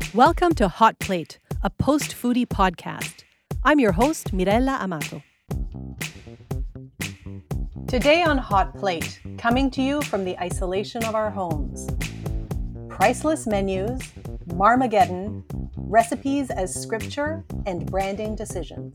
Welcome to Hot Plate, a post-foodie podcast. I'm your host, Mirella Amato. Today on Hot Plate, coming to you from the isolation of our homes. Priceless menus, Marmageddon, recipes as scripture, and branding decisions.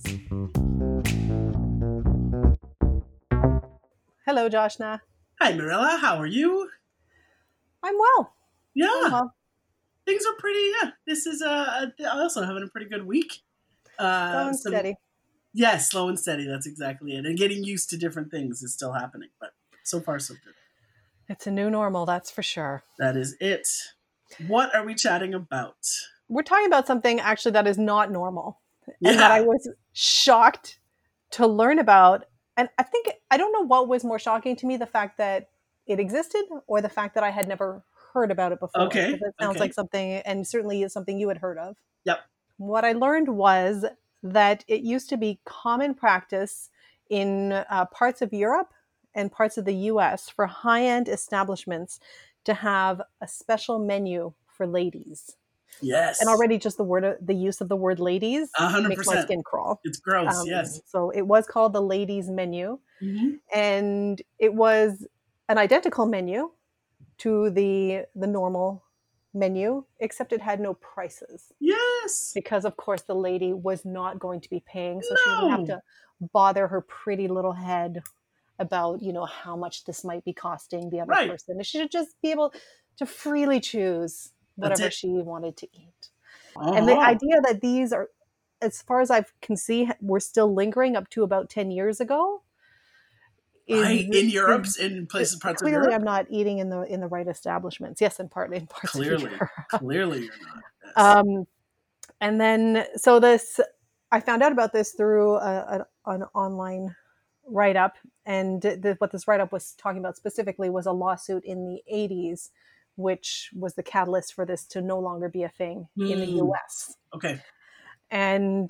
Hello, Joshna. Hi, Mirella. How are you? I'm well. Yeah, I'm well. things are pretty. Yeah, this is also having a pretty good week. Slow and steady. Yeah, slow and steady. That's exactly it. And getting used to different things is still happening, but so far so good. It's a new normal, that's for sure. That is it. What are we chatting about? We're talking about something actually that is not normal, and that I was shocked to learn about. And I don't know what was more shocking to me, the fact that it existed or the fact that I had never heard about it before. Okay. Because it sounds like something, and certainly is something you had heard of. Yep. What I learned was that it used to be common practice in parts of Europe and parts of the US for high-end establishments to have a special menu for ladies. Yes. And already just the use of the word ladies 100%. makes my skin crawl. It's gross, yes. So it was called the ladies menu. Mm-hmm. And it was an identical menu to the normal menu, except it had no prices. Yes. Because of course the lady was not going to be paying, so she didn't have to bother her pretty little head about, how much this might be costing the other person. She should just be able to freely choose whatever she wanted to eat. Uh-huh. And the idea that these are, as far as I can see, we're still lingering up to about 10 years ago. In Europe, in parts of Europe. Clearly, I'm not eating in the right establishments. Yes, in parts of Europe. Clearly, you're not. Yes. And then, I found out about this through an online write-up, and what this write-up was talking about specifically was a lawsuit in the 80s, which was the catalyst for this to no longer be a thing in the US. Okay. And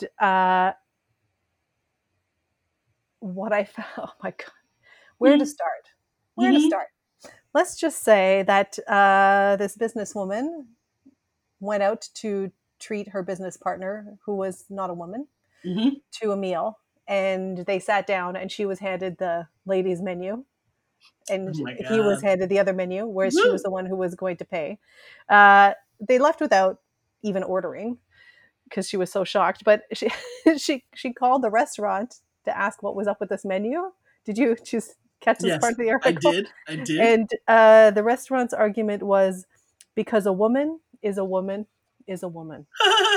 what I found, oh my God, where to start? Let's just say that this businesswoman went out to treat her business partner, who was not a woman, to a meal. And they sat down and she was handed the ladies' menu. And he was handed the other menu, whereas she was the one who was going to pay. They left without even ordering because she was so shocked. But she called the restaurant to ask what was up with this menu. Did you just catch this part of the article? I did. And the restaurant's argument was, because a woman is a woman is a woman.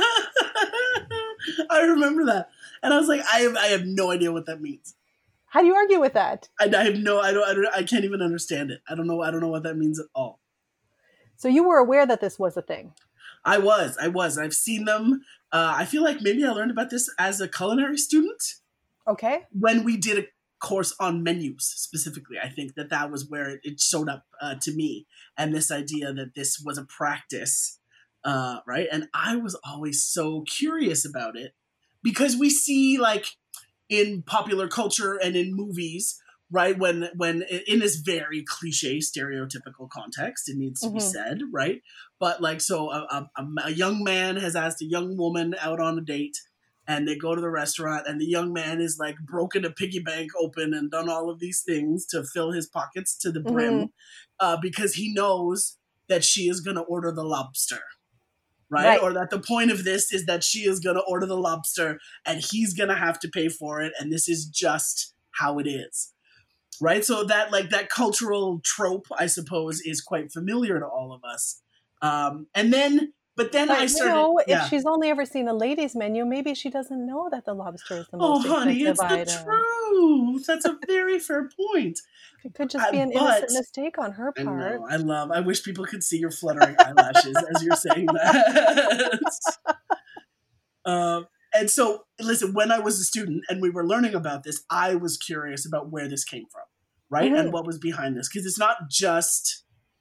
I remember that. And I was like, I have no idea what that means. How do you argue with that? I can't even understand it. I don't know what that means at all. So you were aware that this was a thing? I was. I've seen them. I feel like maybe I learned about this as a culinary student. Okay. When we did a course on menus specifically, I think that was where it showed up to me. And this idea that this was a practice, right? And I was always so curious about it because we see, like, in popular culture and in movies, right, when in this very cliche stereotypical context, it needs to be said, right? But like, so a young man has asked a young woman out on a date, and they go to the restaurant, and the young man is like broken a piggy bank open and done all of these things to fill his pockets to the brim, because he knows that she is going to order the lobster. Right? Or that the point of this is that she is going to order the lobster and he's going to have to pay for it. And this is just how it is. Right? So that cultural trope, I suppose, is quite familiar to all of us. But I started... if she's only ever seen a ladies' menu, maybe she doesn't know that the lobster is the most expensive item. It's the truth. That's a very fair point. It could just be an innocent mistake on her part. I wish people could see your fluttering eyelashes as you're saying that. And so, listen, when I was a student and we were learning about this, I was curious about where this came from, right? And what was behind this. Because it's not just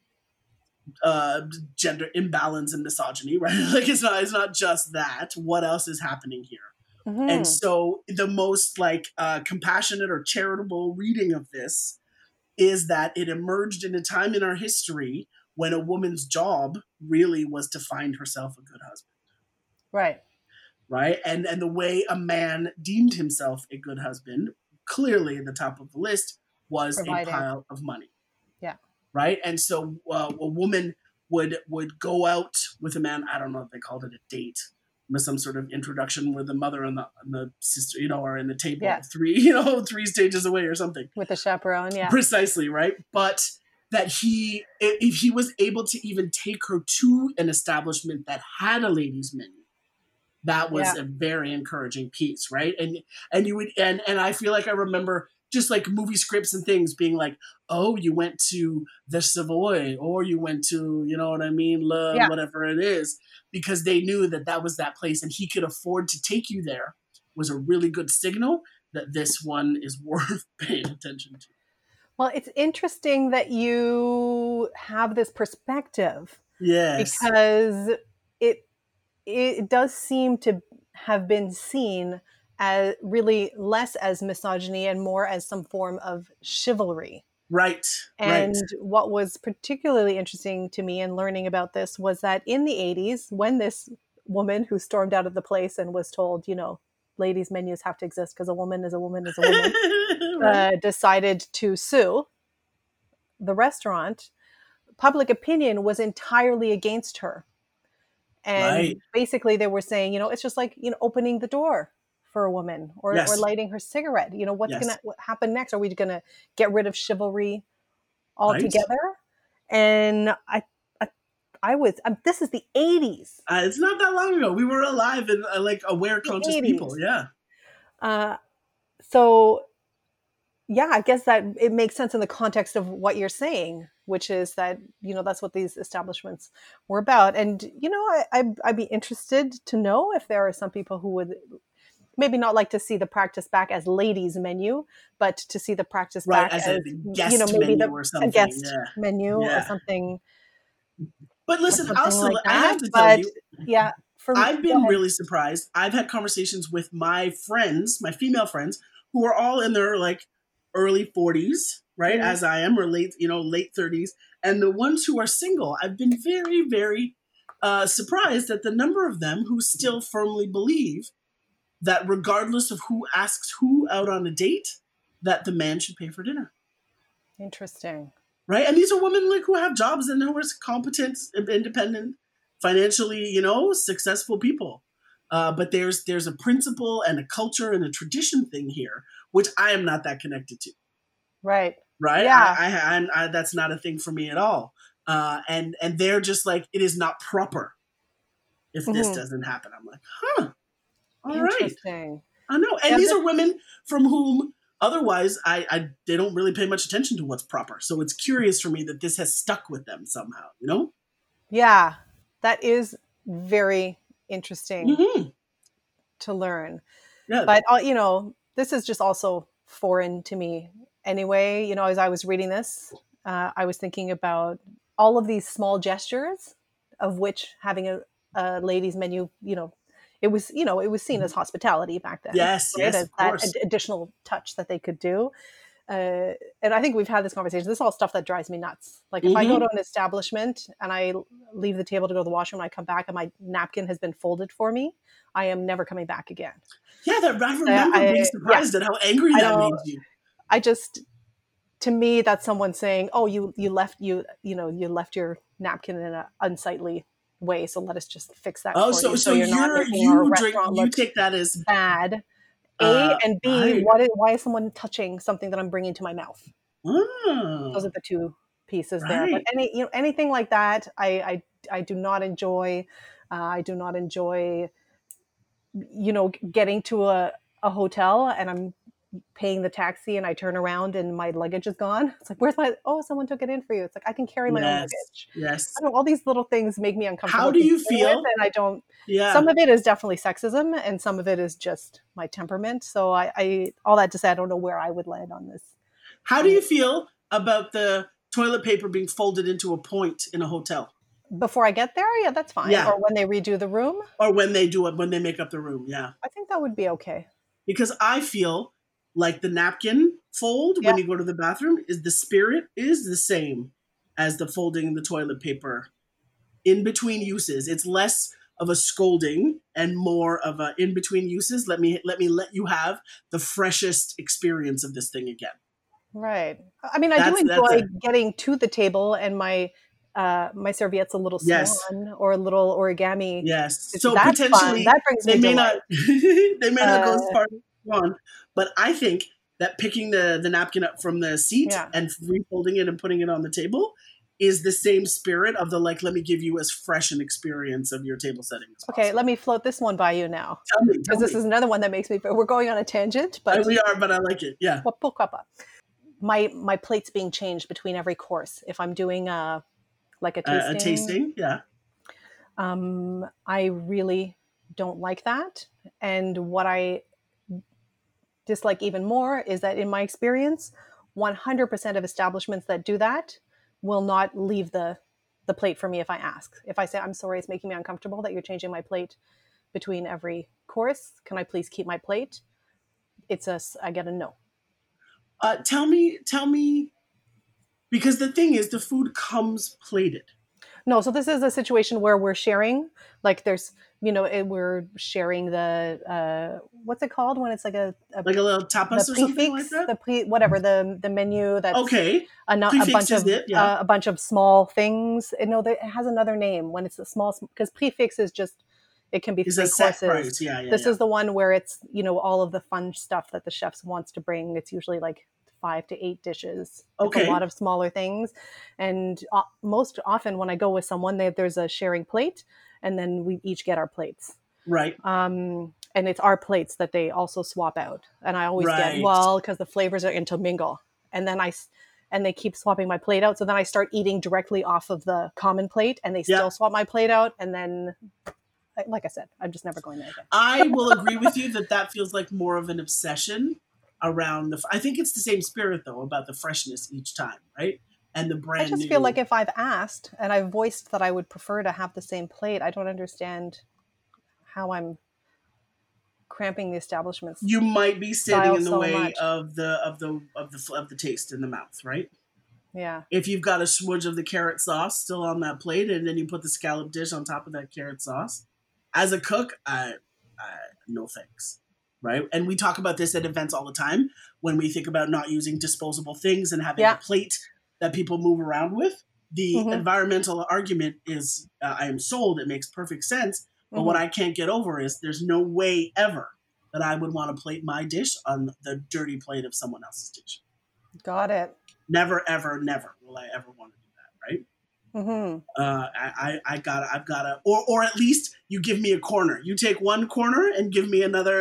gender imbalance and misogyny, right? Like, it's not just that. What else is happening here? And so the most compassionate or charitable reading of this is that it emerged in a time in our history when a woman's job really was to find herself a good husband. Right. right? And the way a man deemed himself a good husband, clearly at the top of the list was a Providing. pile of money, Yeah. right? And so a woman would go out with a man. I don't know if they called it a date, with some sort of introduction where the mother and the sister, are in the table Yes. three, three stages away or something. With the chaperone. Yeah. Precisely, right? But that if he was able to even take her to an establishment that had a ladies' menu, that was Yeah. a very encouraging piece, right? And you would and I feel like I remember just like movie scripts and things being like, oh, you went to the Savoy, or you went to, you know what I mean, Yeah. whatever it is, because they knew that that was that place, and he could afford to take you there. Was a really good signal that this one is worth paying attention to. Well, it's interesting that you have this perspective Yes, because it it does seem to have been seen as really less as misogyny and more as some form of chivalry. right, right. And what was particularly interesting to me in learning about this was that in the 80s, when this woman who stormed out of the place and was told, ladies' menus have to exist because a woman is a woman is a woman, Right, decided to sue the restaurant, public opinion was entirely against her. right. And basically, they were saying, it's just like, opening the door for a woman or Yes, lighting her cigarette. What's going yes, to happen next? Are we going to get rid of chivalry right. altogether? And this is the 80s. It's not that long ago. We were alive and like aware, The conscious people. 80s. Yeah. Uh, so yeah, I guess that it makes sense in the context of what you're saying, which is that, that's what these establishments were about. And, I'd be interested to know if there are some people who would maybe not like to see the practice back as ladies menu, but to see the practice Right. back As as, a guest maybe menu or a something. guest Yeah. menu or Yeah. something, But listen, like I have that. to tell But you, yeah, I've go been ahead. really surprised. I've had conversations with my friends, my female friends, who are all in their like early 40s, right? Mhm. As I am, or late 30s. And the ones who are single, I've been very, very surprised at the number of them who still firmly believe that regardless of who asks who out on a date, that the man should pay for dinner. Interesting. Right? And these are women like who have jobs and who are competent, independent, financially, successful people. But there's a principle and a culture and a tradition thing here, which I am not that connected to. Right. Right? Yeah. I that's not a thing for me at all. And they're just like, it is not proper if this Mhm. doesn't happen. I'm like, huh, all right. Interesting. I know. And Yeah. these are women from whom otherwise I they don't really pay much attention to what's proper. So it's curious for me that this has stuck with them somehow, you know? Yeah. That is very interesting Mm-hmm. to learn. Yeah. But this is just also foreign to me anyway. As I was reading this, I was thinking about all of these small gestures, of which having a ladies' menu, it was seen as hospitality back then, Yes, right? yes, As of that course. additional touch that they could do. And I think we've had this conversation. This is all stuff that drives me nuts. Like if I go Mm-hmm. to an establishment and I leave the table to go to the washroom, and I come back and my napkin has been folded for me, I am never coming back again. Yeah, that I remember being Yeah, surprised at how angry I that don't. made you. I just, to me, that's someone saying, "Oh, you left you left your napkin in an unsightly way, so let us just fix that Oh, for you, so so you're not making our restaurant you look take that as bad." A and B, right. why is someone touching something that I'm bringing to my mouth? Those are Oh, the two pieces there. But right. anything like that, I do not enjoy. I do not enjoy, getting to a hotel and I'm paying the taxi and I turn around and my luggage is gone. It's like, where's my, oh, someone took it in for you. It's like, I can carry my own Yes. luggage. I Yes. don't know, all these little things make me How uncomfortable do to you begin with. feel? And I don't, some Yeah. of it is definitely sexism and some of it is just my temperament. So all that to say, I don't know where I would land on this. How do you feel about the toilet paper being folded into a point in a hotel? Before I get there, yeah, that's fine. Yeah. Or when they redo the room, Or when they do it, when they make up the room. Yeah. I think that would be okay. Because I feel like the napkin fold Yeah. when you go to the bathroom is the spirit is the same as the folding the toilet paper in between uses. It's less of a scolding and more of a in between uses. Let me let you have the freshest experience of this thing again. Right. I mean, I do That's enjoy a getting to the table and my serviette's a little yes. swan or a little origami. Yes. So That's fun. potentially That brings they me may not delight. they may not go as Uh, far as one, but I think that picking the napkin up from the seat yeah. and refolding it and putting it on the table is the same spirit of the like, let me give you as fresh an experience of your table setting as Okay, possible. let me float this one by you now, Tell because this me. is another one that makes me. We're going on a tangent, but We are, but I like it. Yeah. my plate's being changed between every course. If I'm doing like a A tasting, tasting. Yeah. I really don't like that. And what I dislike even more is that in my experience, 100% of establishments that do that will not leave the plate for me if I ask. If I say, I'm sorry, it's making me uncomfortable that you're changing my plate between every course. Can I please keep my plate? I get a no. Tell me, because the thing is, the food comes plated. No, so this is a situation where we're sharing, like there's, we're sharing the, what's it called when it's like Like a little the tapas or something like prefix, that? whatever, the menu that's Okay. a Prefix bunch is of it, yeah. a bunch of small things. No, it has another name when it's a small, because prefix is just, it can be Is a three set courses. price. Yeah, yeah, This yeah. is the one where it's, all of the fun stuff that the chefs wants to bring. It's usually like 5 to 8 dishes. It's a Okay. lot of smaller things. And most often when I go with someone, there's a sharing plate, and then we each get our plates. Right. And it's our plates that they also swap out. And I always get, Right. well, because the flavors are intermingle. And then they keep swapping my plate out. So then I start eating directly off of the common plate, and they Yeah. still swap my plate out. And then, like I said, I'm just never going there again. I will agree with you that feels like more of an obsession around I think it's the same spirit though about the freshness each time, right? And the I brand just feel like new. if I've asked and I've voiced that I would prefer to have the same plate, I don't understand how I'm cramping the establishment's You might be standing style in the so way much. of the taste in the mouth, right? Yeah. If you've got a smudge of the carrot sauce still on that plate, and then you put the scallop dish on top of that carrot sauce, as a cook, no thanks, right? And we talk about this at events all the time when we think about not using disposable things and having a Yeah. plate that people move around with. The Mm-hmm. environmental argument is, I am sold. It makes perfect sense. But what Mm-hmm. I can't get over is there's no way ever that I would want to plate my dish on the dirty plate of someone else's dish. Got it. Never, ever, never will I ever want to do that, right? Mm-hmm. I've gotta, or at least you give me a corner. You take one corner and give me another,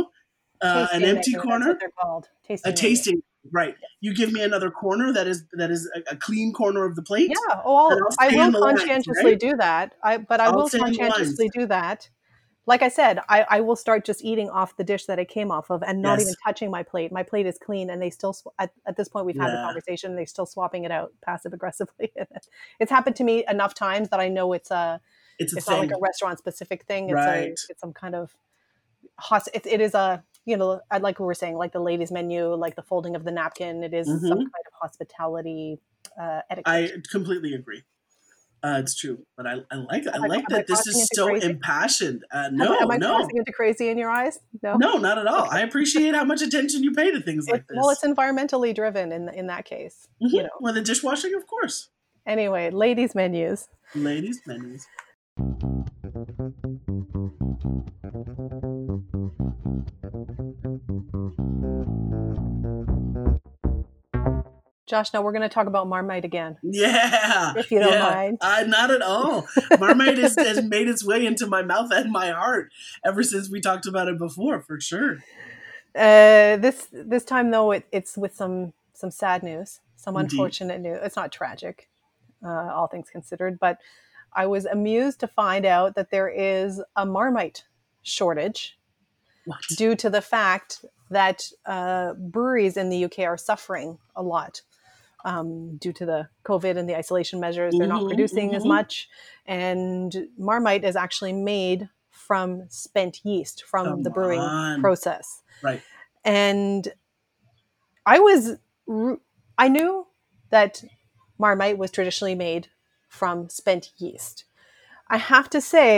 an Tasting empty menu. That's what corner, they're called. a Tasting menu. tasting, right? You give me another corner that is a clean corner of the Yeah. plate, Oh, and I'll I stay in will the lines, right? conscientiously do that. I I'll will stay in the lines. conscientiously do that. Like I said, I will start just eating off the dish that it came off of and not even Yes, touching my plate. My plate is clean, and they still, at this point, we've had the yeah, conversation, and they're still swapping it out passive aggressively. It's happened to me enough times that I know it's a it's not like thing, a restaurant specific thing. right? It's some kind of it is a, I like what we're saying, like the ladies menu, like the folding of the napkin. It is some Hmm. kind of hospitality I etiquette. completely agree. It's true, but I like Am I that this crossing is into so crazy? impassioned. No, Am I no, crossing into crazy in your eyes? No. no, not at all. Okay. I appreciate how much attention you pay to things like It's this. environmentally driven in that case. Well, the dishwashing, of course. Anyway, ladies menus. Ladies' menus. Josh, now we're going to talk about Marmite again, Yeah, if you don't yeah. mind. Not at all. Marmite has made its way into my mouth and my heart ever since we talked about it before, for sure. This time though, it's with some sad news, some Indeed. unfortunate news. It's not tragic, all things considered, but I was amused to find out that there is a Marmite shortage What? due to the fact that breweries in the UK are suffering a lot due to the COVID and the isolation measures. They're not Mm-hmm, producing as mm-hmm. much, and Marmite is actually made from spent yeast from the Come brewing on. process. Right. And I was, I knew that Marmite was traditionally made from spent yeast. I have to say,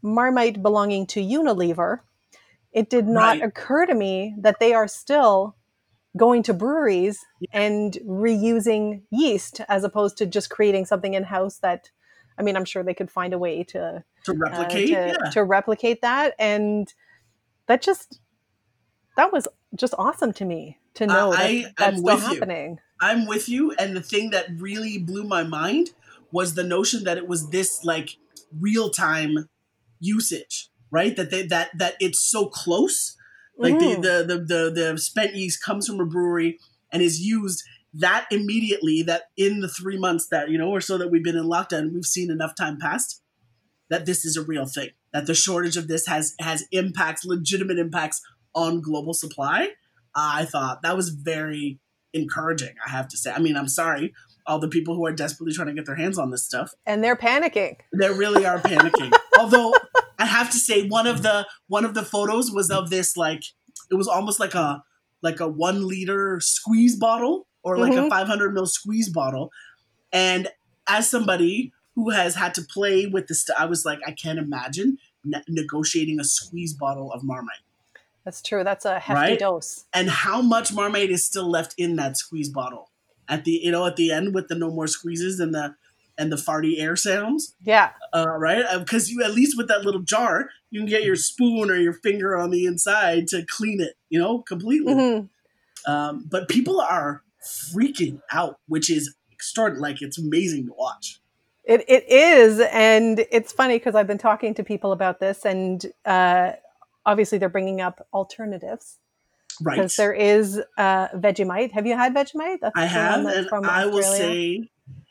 Marmite belonging to Unilever, it did not Right. occur to me that they are still going to breweries and reusing yeast as opposed to just creating something in house that, I mean, I'm sure they could find a way To replicate. Yeah. to replicate that. And that just, that was just awesome to me to know that I that's am still with you. happening. I'm with you. And the thing that really blew my mind was the notion that it was this like real time usage, right? That it's so close. Like Mm-hmm. the spent yeast comes from a brewery and is used that immediately, that in the 3 months that, or so that we've been in lockdown, we've seen enough time passed that this is a real thing, that the shortage of this has impacts, legitimate impacts on global supply. I thought that was very encouraging, I have to say. I mean, I'm sorry, all the people who are desperately trying to get their hands on this stuff. And they're panicking. They really are panicking. Although I have to say, one of the photos was of this, like, it was almost like a 1 liter squeeze bottle, or like a 500 ml squeeze bottle. And as somebody who has had to play with this stuff, I was like, I can't imagine negotiating a squeeze bottle of Marmite. That's true. That's a hefty dose. And how much Marmite is still left in that squeeze bottle at the end with the no more squeezes and the farty air sounds. Yeah. Right? Because you, at least with that little jar, you can get your spoon or your finger on the inside to clean it, completely. Mm-hmm. But people are freaking out, which is extraordinary. Like, it's amazing to watch. It is. And it's funny because I've been talking to people about this, and obviously they're bringing up alternatives. Right. Because there is Vegemite. Have you had Vegemite? That's I have, and I will say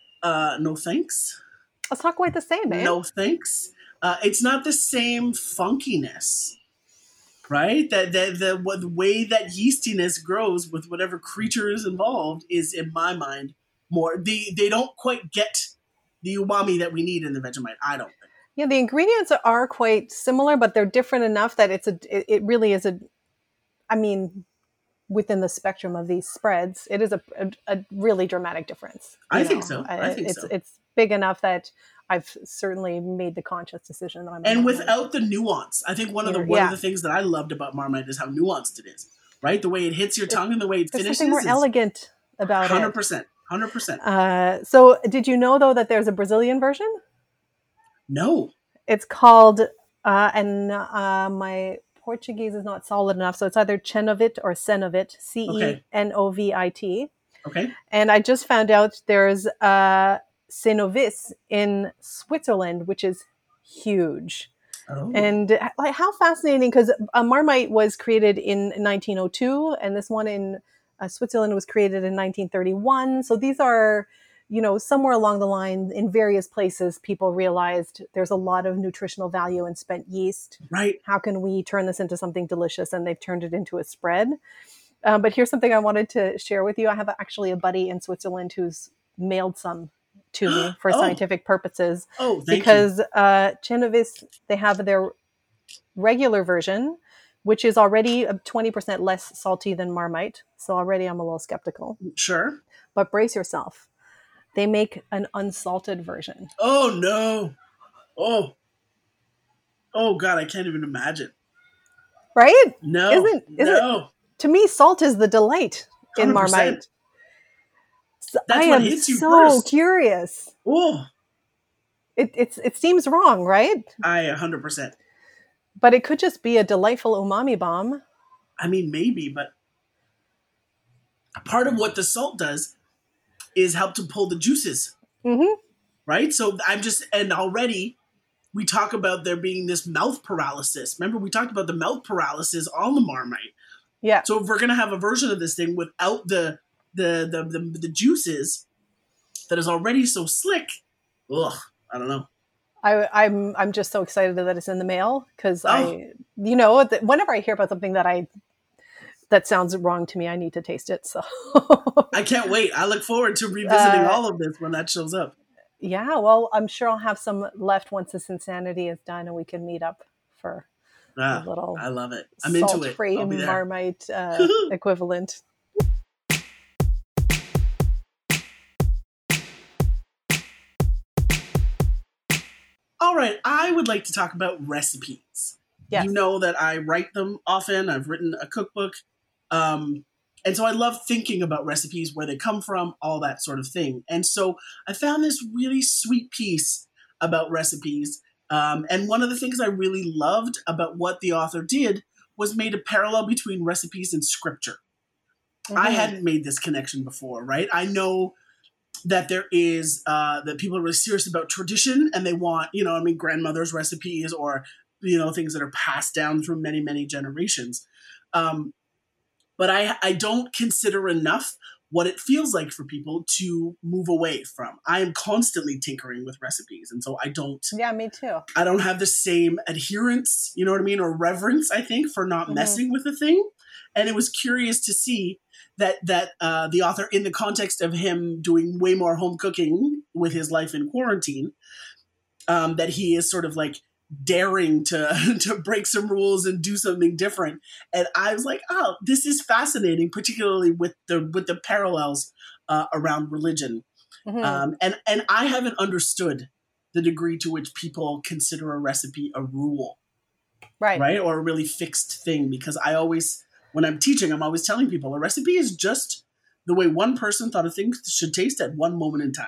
no thanks. It's not quite the same, eh? No thanks. It's not the same funkiness, right? That the way that yeastiness grows with whatever creature is involved is, in my mind, more. They don't quite get the umami that we need in the Vegemite, I don't think. Yeah, the ingredients are quite similar, but they're different enough that it really is I mean, within the spectrum of these spreads, it is a really dramatic difference. I think so. It's big enough that I've certainly made the conscious decision that I'm. And without the nuance, I think one of the things that I loved about Marmite is how nuanced it is. Right, the way it hits your tongue and the way it finishes. There's something more elegant about 100%, it. 100%. So, did you know though that there's a Brazilian version? No. It's called my Portuguese is not solid enough, so it's either Cenovit or Cenovit, Cenovit. Okay. And I just found out there's Cenovis in Switzerland, which is huge. Oh. And like, how fascinating, because Marmite was created in 1902, and this one in Switzerland was created in 1931. So these are, somewhere along the line in various places, people realized there's a lot of nutritional value in spent yeast. Right. How can we turn this into something delicious? And they've turned it into a spread. But here's something I wanted to share with you. I have actually a buddy in Switzerland who's mailed some to me for scientific purposes. Oh, because Cenovis, they have their regular version, which is already 20% less salty than Marmite. So already I'm a little skeptical. Sure. But brace yourself. They make an unsalted version. Oh, no. Oh, God, I can't even imagine. Right? No. Isn't it? To me, salt is the delight in 100%. Marmite. So That's what hits you so first. Curious. Oh. It seems wrong, right? 100%. But it could just be a delightful umami bomb. I mean, maybe, but part of what the salt does is help to pull the juices. Mm-hmm. Right? So and already we talk about there being this mouth paralysis. Remember, we talked about the mouth paralysis on the Marmite. Yeah. So if we're going to have a version of this thing without the juices that is already so slick, I don't know. I'm just so excited that it's in the mail because whenever I hear about something that sounds wrong to me, I need to taste it. So I can't wait. I look forward to revisiting all of this when that shows up. Yeah, well, I'm sure I'll have some left once this insanity is done and we can meet up for a little. I love it. I'm into it. Salt-free Marmite equivalent. All right, I would like to talk about recipes. You Yes. know that I write them often. I've written a cookbook. Um, and so I love thinking about recipes, where they come from, all that sort of thing. And so I found this really sweet piece about recipes. And one of the things I really loved about what the author did was made a parallel between recipes and scripture. I Mm-hmm. hadn't made this connection before, right? I know that there is that people are really serious about tradition, and they want, grandmother's recipes, or things that are passed down through many, many generations. um, but I don't consider enough what it feels like for people to move away from. I am constantly tinkering with recipes, and so Yeah, me too. I don't have the same adherence, you know what I mean, or reverence, I think, for not Mm-hmm. messing with the thing. And it was curious to see that the author, in the context of him doing way more home cooking with his life in quarantine, that he is sort of like daring to to break some rules and do something different. And I was like, oh, this is fascinating, particularly with the parallels around religion. Mm-hmm. And I haven't understood the degree to which people consider a recipe a rule, Right. right? Or a really fixed thing. Because when I'm teaching, I'm always telling people a recipe is just the way one person thought a thing should taste at one moment in time,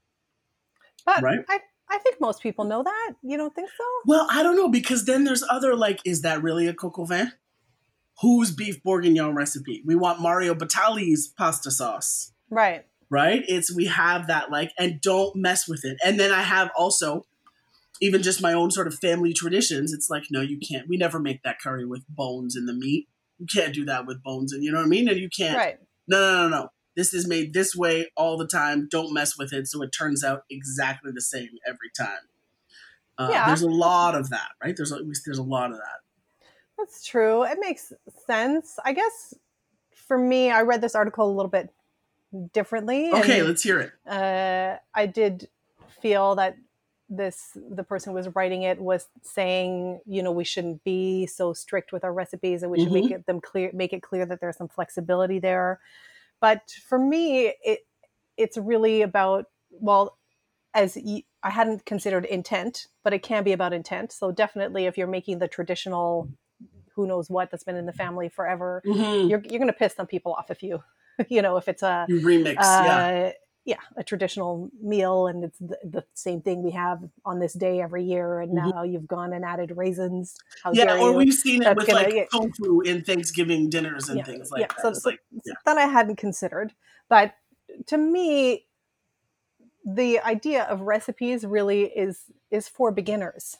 But right? I think most people know that. You don't think so? Well, I don't know, because then there's other, like, is that really a coq au vin? Whose beef bourguignon recipe? We want Mario Batali's pasta sauce, Right. right? We have that, like, and don't mess with it. And then I have also even just my own sort of family traditions. It's like, no, you can't. We never make that curry with bones in the meat. You can't do that with bones, and you know what I mean? And you can't. Right. No. This is made this way all the time. Don't mess with it. So it turns out exactly the same every time. Yeah, There's a lot of that, right? There's a lot of that. that's true. It makes sense. I guess for me, I read this article a little bit differently, Okay, and let's hear it. I did feel that the person who was writing it was saying, we shouldn't be so strict with our recipes, and we should make it clear that there's some flexibility there. But for me, it's really about, well, I hadn't considered intent, but it can be about intent. So definitely, if you're making the traditional, who knows what, that's been in the family forever, Mm-hmm. you're going to piss some people off if you, if it's You remix, yeah. A traditional meal, and it's the same thing we have on this day every year, and Mm-hmm. now you've gone and added raisins. How Yeah, dare or you? we've seen it That's with gonna, like yeah, tofu in Thanksgiving dinners and yeah, things yeah. like that. So, It's so, like, yeah. so that I hadn't considered, but to me, the idea of recipes really is for beginners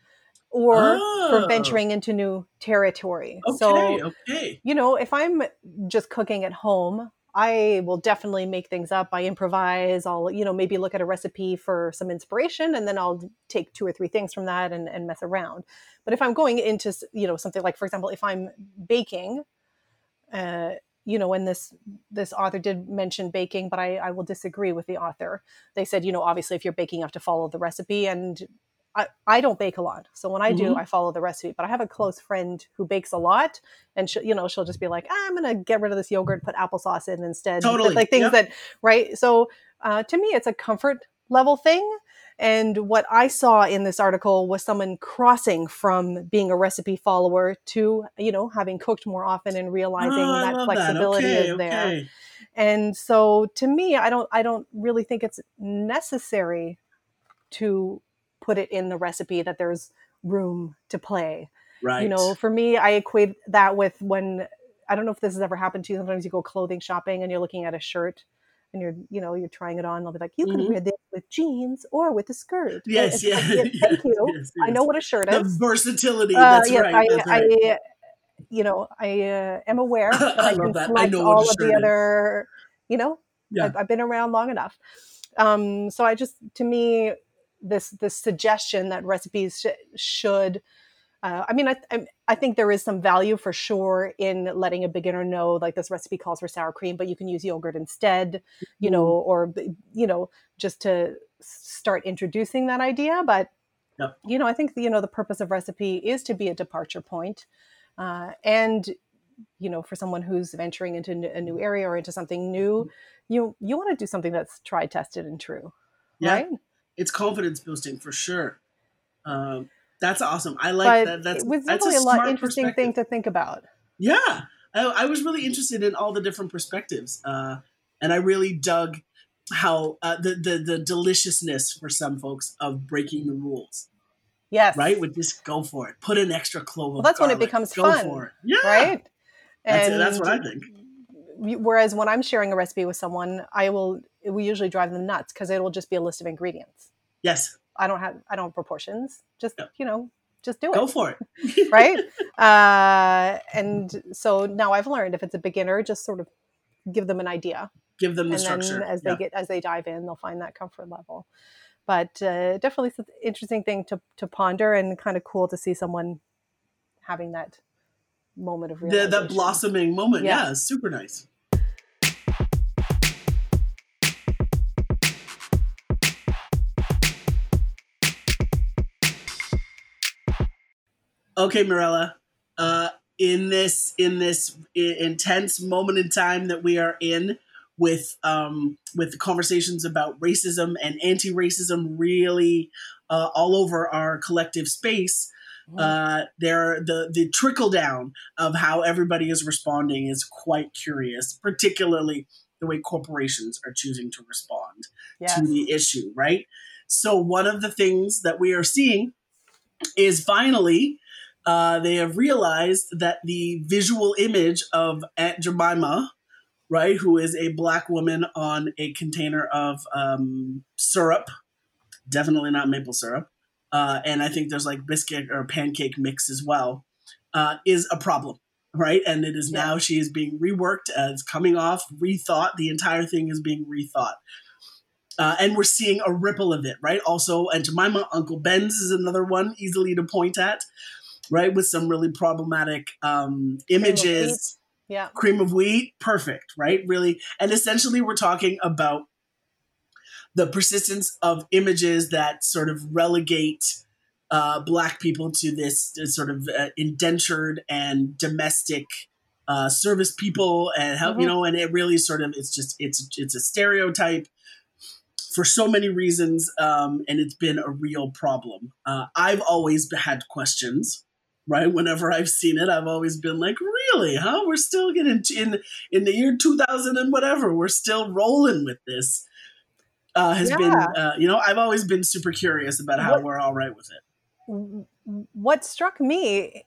or for Oh, venturing into new territory. okay, So, okay. if I'm just cooking at home, I will definitely make things up. I improvise. I'll, maybe look at a recipe for some inspiration, and then I'll take two or three things from that and mess around. But if I'm going into, something like, for example, if I'm baking, uh, and this author did mention baking, but I will disagree with the author. They said, obviously, if you're baking, you have to follow the recipe, and I don't bake a lot, so when I do, Mm-hmm. I follow the recipe. But I have a close friend who bakes a lot, and she'll just be like, I'm gonna get rid of this yogurt, put applesauce in instead, Totally. like things Yep. that, right. So to me, it's a comfort level thing. And what I saw in this article was someone crossing from being a recipe follower to, having cooked more often and Oh, realizing I that love that. flexibility Okay, is there. okay. And so to me, I don't really think it's necessary to put it in the recipe that there's room to play. Right. For me, I equate that with when, I don't know if this has ever happened to you. Sometimes you go clothing shopping and you're looking at a shirt and you're trying it on. And they'll be like, you can Mm-hmm. wear this with jeans or with a skirt. And Yes, it's yeah, like, yeah, yes, thank you. yes, I know yes. what a shirt The is. versatility. That's Yes, right. That's right. I am aware that I I love can that. I select know what a all of the shirt is. other, you know, Yeah. I've been around long enough. So to me, this suggestion that recipes should, I think there is some value for sure in letting a beginner know, like, this recipe calls for sour cream, but you can use yogurt instead, Mm. or, just to start introducing that idea. But, Yep. I think, the purpose of recipe is to be a departure point. And, for someone who's venturing into a new area or into something new, you want to do something that's tried, tested, and true, Yeah. right? It's confidence boosting for sure. That's awesome. I like But that. it That's was that's a definitely a lot smart interesting thing perspective. to think about. Yeah, I was really interested in all the different perspectives, and I really dug how the deliciousness for some folks of breaking the rules. Right, Yes. with just go for it. Put an extra clove Well, of that's when it garlic. becomes Go fun, for it. Yeah, right? that's And what I think. whereas when I'm sharing a recipe with someone, we usually drive them nuts because it will just be a list of ingredients. Yes, I don't have proportions. Just, yeah. just do it. Go for it. Right. And so now I've learned if it's a beginner, just sort of give them an idea. Give them the And then structure. Yeah. as they dive in, they'll find that comfort level. But definitely it's an interesting thing to ponder, and kind of cool to see someone having that moment of That realization. blossoming moment. Yeah. Yeah, it's super nice. Okay, Mirella. Uh, in this intense moment in time that we are in, with the conversations about racism and anti-racism really all over our collective space, there the trickle down of how everybody is responding is quite curious, particularly the way corporations are choosing to respond to Yes. the issue. Right. So one of the things that we are seeing is finally they have realized that the visual image of Aunt Jemima, right, who is a black woman on a container of syrup, definitely not maple syrup, and I think there's like biscuit or pancake mix as well, is a problem. Right, and it is Yeah. now she is being reworked as coming off, rethought. The entire thing is being rethought. And we're seeing a ripple of it, right? Also, and Jemima, Uncle Ben's is another one easily to point at, right? With some really problematic Cream of wheat. images. Yeah. Cream of wheat, perfect, right? Really. And essentially, we're talking about the persistence of images that sort of relegate Black people to this sort of indentured and domestic service people, and how, Mm-hmm. and it really sort of, it's a stereotype for so many reasons, and it's been a real problem. I've always had questions, right? Whenever I've seen it, I've always been like, "Really? Huh? We're still getting in the year 2000 and whatever. We're still rolling with this." Has been, Yeah. I've always been super curious about how What we're all right with it. what struck me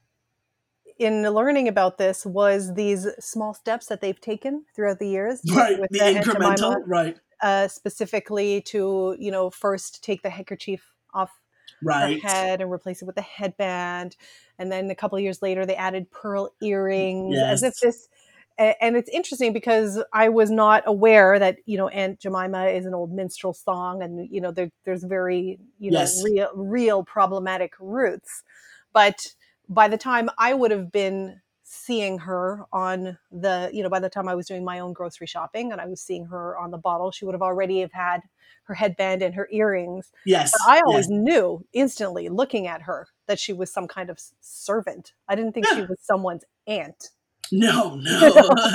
in learning about this was these small steps that they've taken throughout the years Right, with the the Aunt Jemima, incremental, right, specifically to first take the handkerchief off her right, head and replace it with a headband, and then a couple of years later they added pearl earrings, as if yes, this. And it's interesting because I was not aware that Aunt Jemima is an old minstrel song, and there's very yes, real problematic roots, but by the time I would have been seeing her on by the time I was doing my own grocery shopping and I was seeing her on the bottle, she would have already have had her headband and her earrings. But yes, I yes. always knew instantly looking at her that she was some kind of servant. I didn't think she Yeah, was someone's aunt. no, You no. know?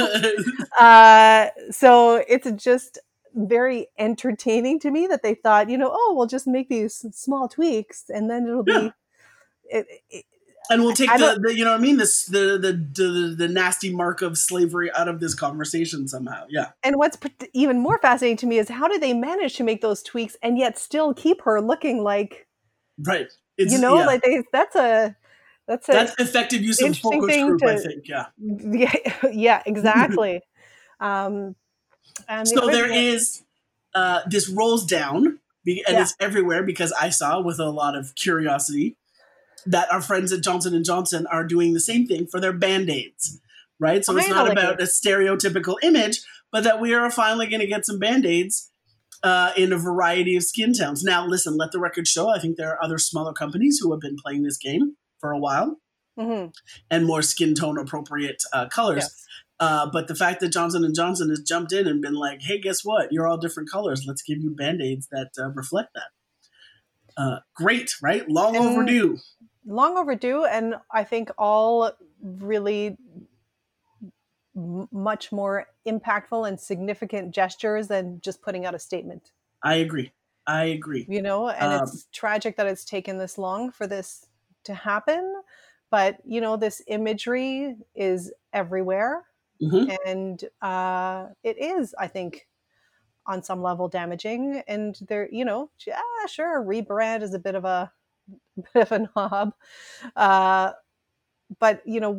So it's just very entertaining to me that they thought, oh, we'll just make these small tweaks and then it'll Yeah. be. It, And we'll take I don't. the you know what I mean, this the nasty mark of slavery out of this conversation somehow. Yeah, And what's even more fascinating to me is how did they manage to make those tweaks and yet still keep her looking like, right. It's like that's a that's effective use of a interesting focus thing group, I to. think. Yeah. Yeah, yeah, exactly. Um, and the So other there thing that, is this rolls down, and yeah, it's everywhere because I saw with a lot of curiosity that our friends at Johnson and Johnson are doing the same thing for their Band-Aids, right? So it's not finally, about a stereotypical image, but that we are finally going to get some Band-Aids in a variety of skin tones. Now, listen, let the record show. I think there are other smaller companies who have been playing this game for a while mm-hmm, and more skin tone appropriate colors. yes, But the fact that Johnson and Johnson has jumped in and been like, "Hey, guess what? You're all different colors. Let's give you Band-Aids that reflect that." Great, right? Long and overdue. long overdue, and I think all really much more impactful and significant gestures than just putting out a statement. I agree. I agree. And it's tragic that it's taken this long for this to happen. But, this imagery is everywhere. Mm-hmm. And it is, I think, on some level damaging. And there, sure, rebrand is a bit of a knob. But,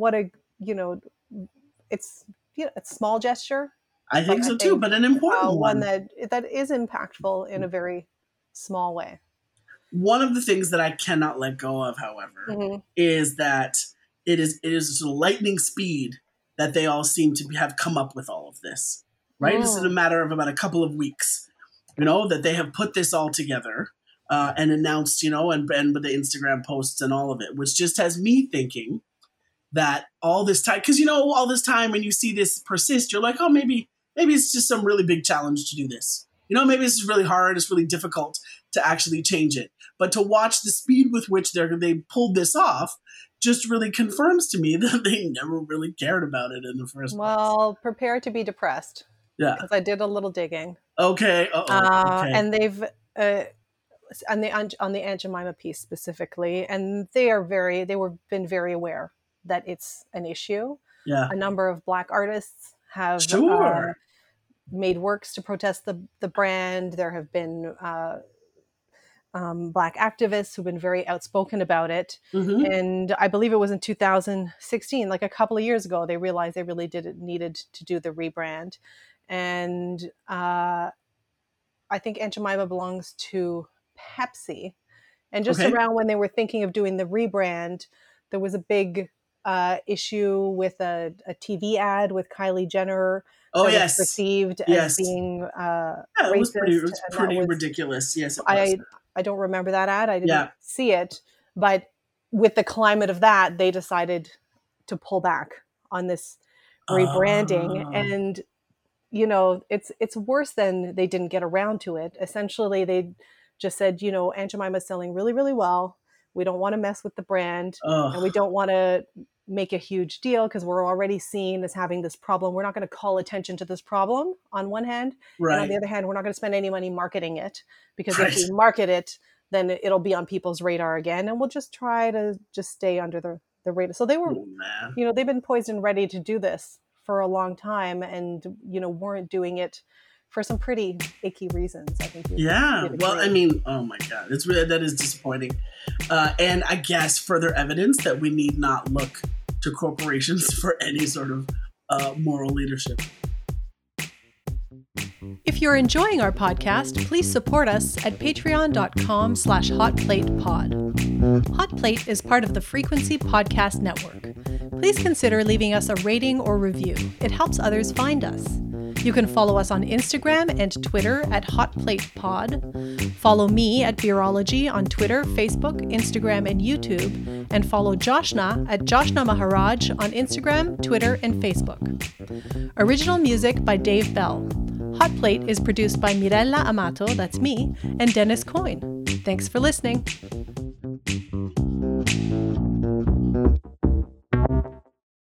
it's, it's a small gesture. I think so too, but an important one that is impactful in a very small way. One of the things that I cannot let go of, however, is that it is lightning speed that they all seem to have come up with all of this, right? This is a matter of about a couple of weeks, that they have put this all together and announced, and with the Instagram posts and all of it, which just has me thinking that all this time, because, all this time when you see this persist, you're like, oh, maybe it's just some really big challenge to do this. Maybe this is really hard. It's really difficult to actually change it. But to watch the speed with which they pulled this off just really confirms to me that they never really cared about it in the first place. Well, prepare to be depressed. Yeah. Because I did a little digging. Okay. Okay. And they've, on the Aunt Jemima piece specifically, and they were been very aware that it's an issue. Yeah. A number of Black artists have made works to protest the brand. There have been Black activists who've been very outspoken about it. Mm-hmm. And I believe it was in 2016, like a couple of years ago, they realized they really needed to do the rebrand. And I think Aunt Jemima belongs to Pepsi. And just around when they were thinking of doing the rebrand, there was a big issue with a TV ad with Kylie Jenner. Oh, yes. Was perceived as being racist. It was pretty ridiculous. Yes, it was. I don't remember that ad. I didn't see it. But with the climate of that, they decided to pull back on this rebranding. And, it's worse than they didn't get around to it. Essentially, they just said, Aunt Jemima is selling really, really well. We don't want to mess with the brand. And we don't want to make a huge deal because we're already seen as having this problem. We're not going to call attention to this problem on one hand. Right. And on the other hand, we're not going to spend any money marketing it because if we market it, then it'll be on people's radar again. And we'll just try to just stay under the radar. So they were, they've been poised and ready to do this for a long time and, weren't doing it for some pretty icky reasons, I think. Well, I mean, oh my God, that is disappointing. And I guess further evidence that we need not look to corporations for any sort of moral leadership. If you're enjoying our podcast, please support us at patreon.com/hotplatepod. Hot Plate is part of the Frequency Podcast Network. Please consider leaving us a rating or review. It helps others find us. You can follow us on Instagram and Twitter at HotPlatePod. Follow me at Beerology on Twitter, Facebook, Instagram, and YouTube. And follow Joshna at Joshna Maharaj on Instagram, Twitter, and Facebook. Original music by Dave Bell. Hot Plate is produced by Mirella Amato, that's me, and Dennis Coyne. Thanks for listening.